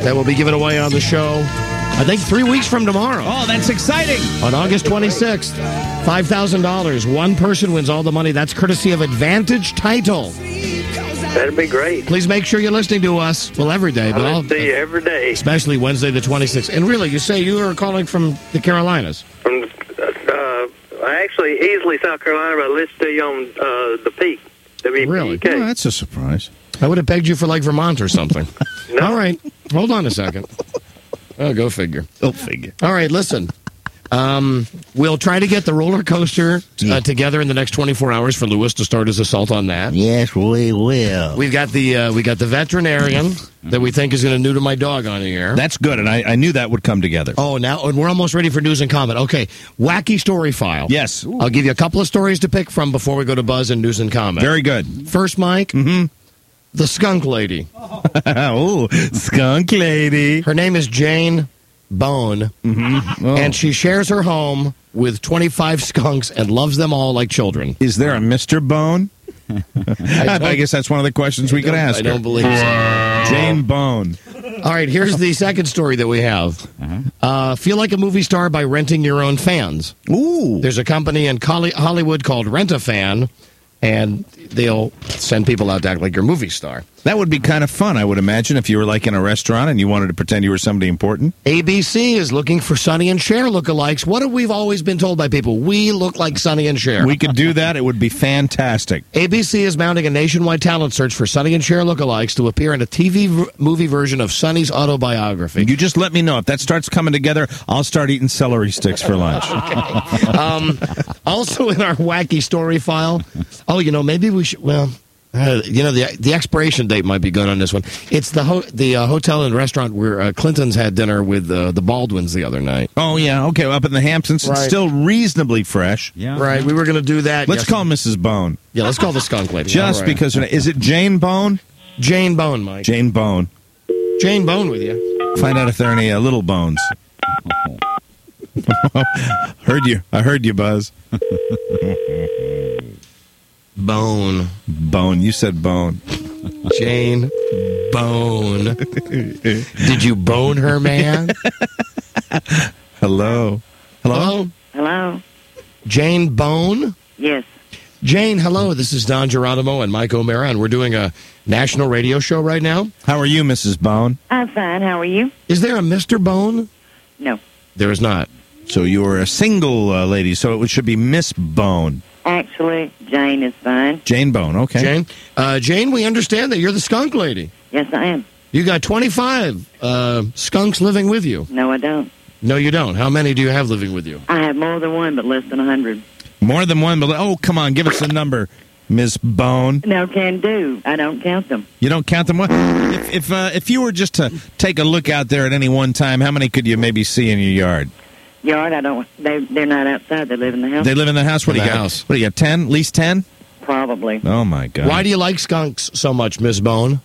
that will be given away on the show, I think 3 weeks from tomorrow. Oh, that's exciting. On August 26th, $5,000. One person wins all the money. That's courtesy of Advantage Title. That'd be great. Please make sure you're listening to us. Well, every day. But I'll see you every day. Especially Wednesday the 26th. And really, you say you are calling from the Carolinas. From actually, Easley, South Carolina, but I listen to you on the Peak. Really? Oh, that's a surprise. I would have pegged you for like Vermont or something. No. All right. Hold on a second. Oh, go figure. Go figure. All right, listen. We'll try to get the roller coaster together in the next 24 hours for Lewis to start his assault on that. Yes, we will. We've got the veterinarian that we think is going to neuter my dog on the air. That's good, and I knew that would come together. Oh, now and we're almost ready for news and comment. Okay, wacky story file. Yes. I'll give you a couple of stories to pick from before we go to Buzz and news and comment. Very good. First, Mike, the skunk lady. Oh, skunk lady. Her name is Jane Bone, and she shares her home with 25 skunks and loves them all like children. Is there a Mr. Bone? I guess that's one of the questions we could ask. I don't believe so. Jane Bone. All right, here's the second story that we have. Feel like a movie star by renting your own fans. Ooh. There's a company in Hollywood called Rent-A-Fan, and they'll send people out to act like you're a movie star. That would be kind of fun, I would imagine, if you were like in a restaurant and you wanted to pretend you were somebody important. ABC is looking for Sonny and Cher lookalikes. What have we always been told by people? We look like Sonny and Cher. We could do that. It would be fantastic. ABC is mounting a nationwide talent search for Sonny and Cher lookalikes to appear in a TV movie version of Sonny's autobiography. You just let me know. If that starts coming together, I'll start eating celery sticks for lunch. Also in our wacky story file, maybe we should, the expiration date might be good on this one. It's the hotel and restaurant where Clintons had dinner with the Baldwins the other night. Oh, yeah. Okay, up in the Hamptons. Right. It's still reasonably fresh. Yeah. Right, we were going to do that. Let's call Mrs. Bone. Yeah, let's call the skunk lady. Just All right. because. Is it Jane Bone? Jane Bone, Mike. Jane Bone. Jane Bone with you. Find out if there are any little bones. Heard you. I heard you, Buzz. Bone. Bone. You said bone. Jane Bone. Did you bone her, man? Hello. Hello? Hello. Jane Bone? Yes. Jane, hello. This is Don Geronimo and Mike O'Mara, and we're doing a national radio show right now. How are you, Mrs. Bone? I'm fine. How are you? Is there a Mr. Bone? No. There is not. So you are a single lady, so it should be Miss Bone. Actually, Jane is fine. Jane Bone, okay. Jane? Jane, we understand that you're the skunk lady. Yes, I am. You got 25 skunks living with you. No, I don't. No, you don't. How many do you have living with you? I have more than one, but less than 100. More than one, but oh, come on, give us a number, Miss Bone. No, can do. I don't count them. You don't count them? What? If you were just to take a look out there at any one time, how many could you maybe see in your yard? Yard, I don't. They're not outside. They live in the house. They live in the house? What do you got? house. What do you got, 10? At least 10? Probably. Oh, my God. Why do you like skunks so much, Miss Bone?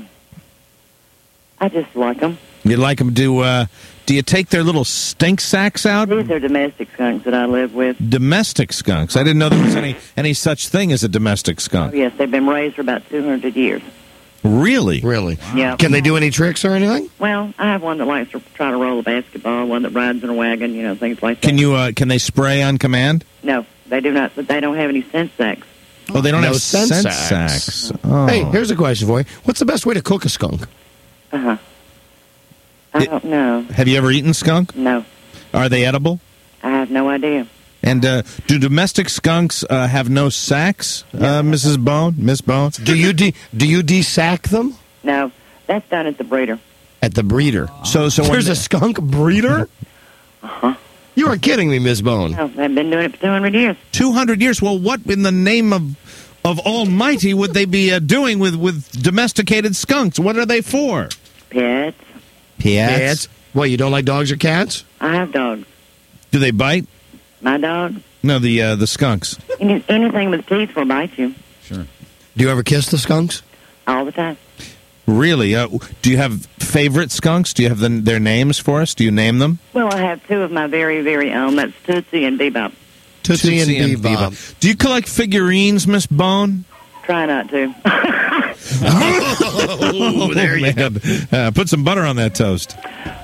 I just like them. You like them to, do you take their little stink sacks out? These are domestic skunks that I live with. Domestic skunks. I didn't know there was any such thing as a domestic skunk. Oh, yes, they've been raised for about 200 years. Really? Really? Yeah. Can they do any tricks or anything? Well, I have one that likes to try to roll a basketball, one that rides in a wagon, things like that. Can you, can they spray on command? No, they do not. But they don't have any scent sacks. Oh, they don't No have scent scent sacks. sacks. Oh. Hey, here's a question for you. What's the best way to cook a skunk? Uh-huh. I don't know. Have you ever eaten skunk? No, Are they edible? I have no idea. And do domestic skunks have no sacks, Mrs. Bone? Miss Bone? Do you de-sack them? No, that's done at the breeder. At the breeder. So when There's a skunk breeder? Uh-huh. You are kidding me, Miss Bone. No, they've been doing it for 200 years. 200 years. Well, what in the name of Almighty would they be doing with domesticated skunks? What are they for? Pets. Cats? What, you don't like dogs or cats? I have dogs. Do they bite? My dog. No, the skunks. Anything with teeth will bite you. Sure. Do you ever kiss the skunks? All the time. Really? Do you have favorite skunks? Do you have their names for us? Do you name them? Well, I have two of my very, very own. That's Tootsie and Bebop. Tootsie and Bebop. Do you collect figurines, Miss Bone? Try not to. Oh, there you go. Put some butter on that toast.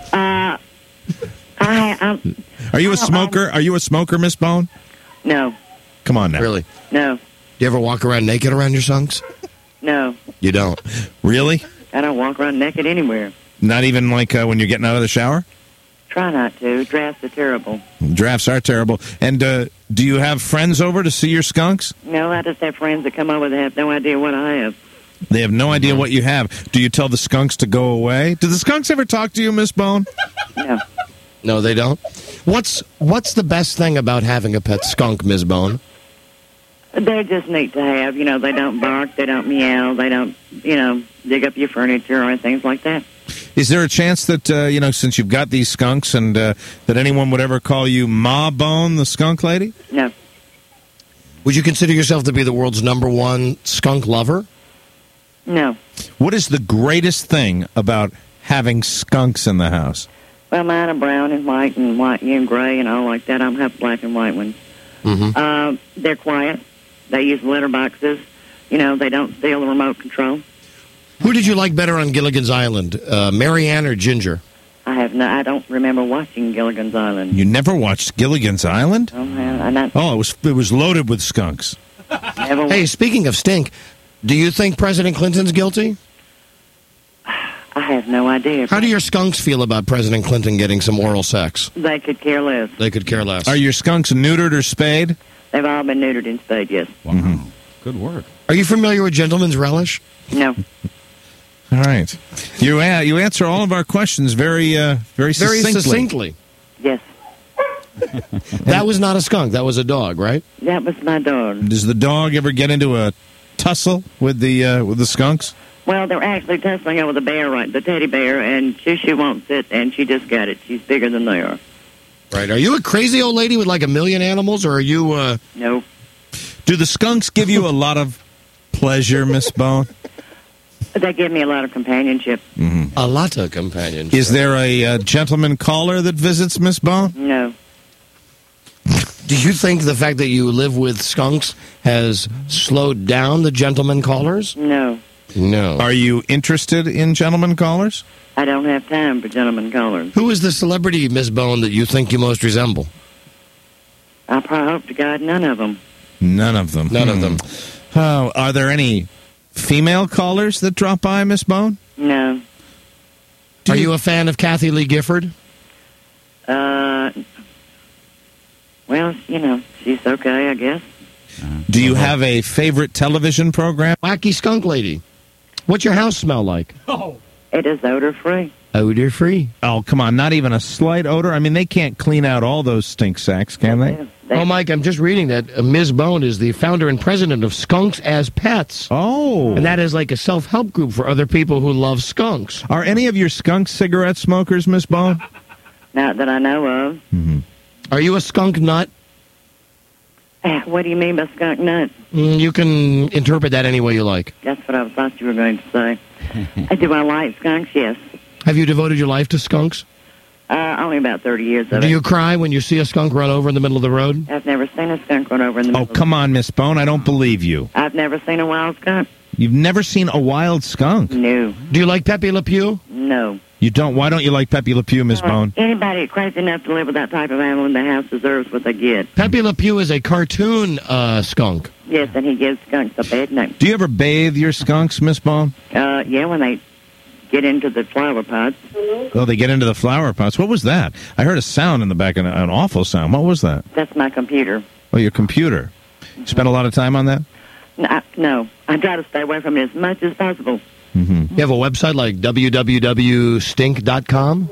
Are you a smoker? Are you a smoker, Miss Bone? No, Come on now. Really? no, Do you ever walk around naked around your skunks? no. You don't. Really? I don't walk around naked anywhere. Not even like when you're getting out of the shower? Try not to. Drafts are terrible. Drafts are terrible. And do you have friends over to see your skunks? No, I just have friends that come over that have no idea what I have. They have no idea what you have. Do you tell the skunks to go away? Do the skunks ever talk to you, Miss Bone? No. No, they don't. What's the best thing about having a pet skunk, Ms. Bone? They're just neat to have. You know, they don't bark, they don't meow, they don't, dig up your furniture or things like that. Is there a chance that, since you've got these skunks and that anyone would ever call you Ma Bone, the skunk lady? No. Would you consider yourself to be the world's #1 skunk lover? No. What is the greatest thing about having skunks in the house? Well, mine are brown and white and gray and all like that. I don't have black and white ones. Mm-hmm. They're quiet. They use litter boxes. They don't steal the remote control. Who did you like better on Gilligan's Island, Marianne or Ginger? I don't remember watching Gilligan's Island. You never watched Gilligan's Island? Oh, It was loaded with skunks. never. Hey, speaking of stink, do you think President Clinton's guilty? I have no idea. How do your skunks feel about President Clinton getting some oral sex? They could care less. They could care less. Are your skunks neutered or spayed? They've all been neutered and spayed, yes. Wow. Good work. Are you familiar with Gentleman's Relish? No. All right. You answer all of our questions very Very succinctly. succinctly. Yes. That was not a skunk. That was a dog, right? That was my dog. Does the dog ever get into a tussle with the skunks? Well, they're actually tussling over the bear, the teddy bear, and Shoo won't sit, and she just got it. She's bigger than they are. Right. Are you a crazy old lady with like 1 million animals, or are you... No. Do the skunks give you a lot of pleasure, Miss Bone? They give me a lot of companionship. A lot of companionship. Is there a gentleman caller that visits Miss Bone? No. Do you think the fact that you live with skunks has slowed down the gentleman callers? No. No. Are you interested in gentleman callers? I don't have time for gentlemen callers. Who is the celebrity, Miss Bone, that you think you most resemble? I probably hope to God none of them. None of them. None of them. Oh, are there any female callers that drop by, Miss Bone? No. Are you a fan of Kathy Lee Gifford? Well, she's okay, I guess. Do you have a favorite television program? Wacky Skunk Lady. What's your house smell like? It is odor-free. Odor-free. Oh, come on, not even a slight odor? I mean, they can't clean out all those stink sacks, can they? Oh, Mike, I'm just reading that Ms. Bone is the founder and president of Skunks as Pets. Oh. And that is like a self-help group for other people who love skunks. Are any of your skunks cigarette smokers, Miss Bone? Not that I know of. Are you a skunk nut? What do you mean by skunk nut? You can interpret that any way you like. That's what I thought you were going to say. Do I like skunks? Yes. Have you devoted your life to skunks? Only about 30 years of Do it. you cry when you see a skunk run over in the middle of the road? I've never seen a skunk run over in the Oh, middle. come on, Miss Bone, I don't believe you. I've never seen a wild skunk. You've never seen a wild skunk? No. Do you like Pepe Le Pew? No. You don't? Why don't you like Pepe Le Pew, Miss Bone? Anybody crazy enough to live with that type of animal in the house deserves what they get. Pepe Le Pew is a cartoon skunk. Yes, and he gives skunks a bad name. Do you ever bathe your skunks, Miss Bone? Yeah, when they get into the flower pots. Oh, they get into the flower pots. What was that? I heard a sound in the back, an awful sound. What was that? That's my computer. Oh, your computer. You spent a lot of time on that? No, I try to stay away from it as much as possible. You have a website like www.stink.com?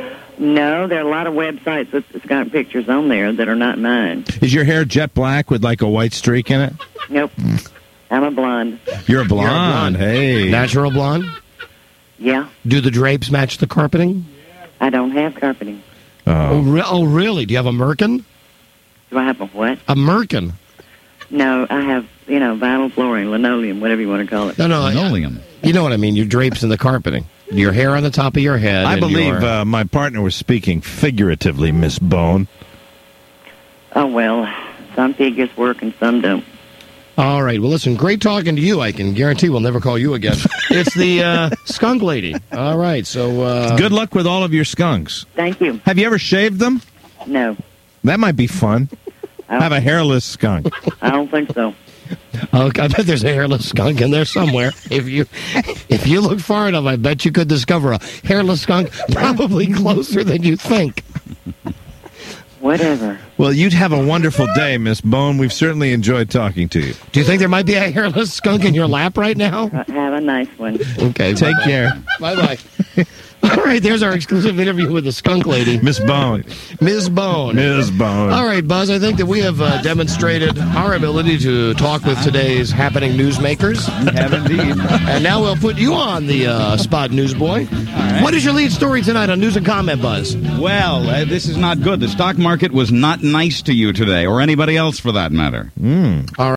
No, there are a lot of websites with skunk pictures on there that are not mine. Is your hair jet black with like a white streak in it? Nope. I'm a blonde. You're a blonde. Hey. Natural blonde? Yeah, Do the drapes match the carpeting? I don't have carpeting. Oh, really? Do you have a merkin? Do I have a what? A merkin? No, I have, vinyl flooring, linoleum, whatever you want to call it. No, Linoleum. you know what I mean. Your drapes in the carpeting. Your hair on the top of your head. I and believe your- my partner was speaking figuratively, Miss Bone. Oh, well, some figures work and some don't. All right. Well, listen, great talking to you. I can guarantee we'll never call you again. It's the skunk lady. All right. So Good luck with all of your skunks. Thank you. Have you ever shaved them? No, That might be fun. Have a hairless skunk. I don't think so. I bet there's a hairless skunk in there somewhere. If you look far enough, I bet you could discover a hairless skunk probably closer than you think. Whatever. Well, you'd have a wonderful day, Miss Bone. We've certainly enjoyed talking to you. Do you think there might be a hairless skunk in your lap right now? Have a nice one. Okay. Take care. Bye-bye. All right, there's our exclusive interview with the skunk lady, Miss Bone. Ms. Bone. Ms. Bone. All right, Buzz, I think that we have demonstrated our ability to talk with today's happening newsmakers. You have indeed. And now we'll put you on the spot, newsboy. right. What is your lead story tonight on News and Comment, Buzz? Well, this is not good. The stock market was not nice to you today, or anybody else for that matter. All